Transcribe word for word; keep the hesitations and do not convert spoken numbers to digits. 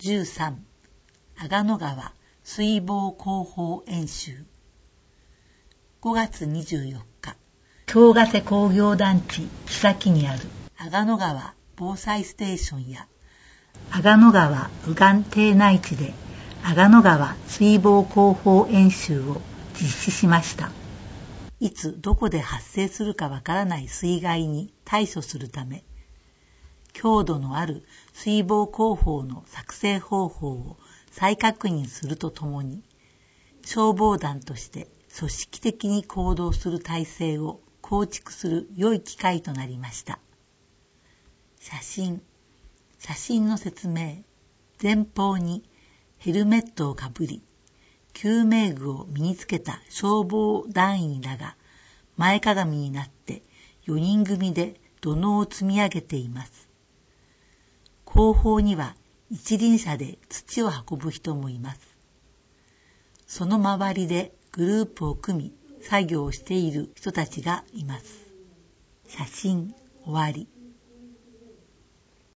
じゅうさん阿賀野川水防広報演習。ごがつにじゅうよっか、京ヶ瀬工業団地木崎にある阿賀野川防災ステーションや阿賀野川右岸堤内地で阿賀野川水防広報演習を実施しました。いつどこで発生するかわからない水害に対処するため、強度のある水防広報の作成方法を再確認するとともに、消防団として組織的に行動する体制を構築する良い機会となりました。写真、写真の説明。前方にヘルメットをかぶり、救命具を身につけた消防団員らが前かがみになってよにん組で土のうを積み上げています。後方には一輪車で土を運ぶ人もいます。その周りでグループを組み作業をしている人たちがいます。写真終わり。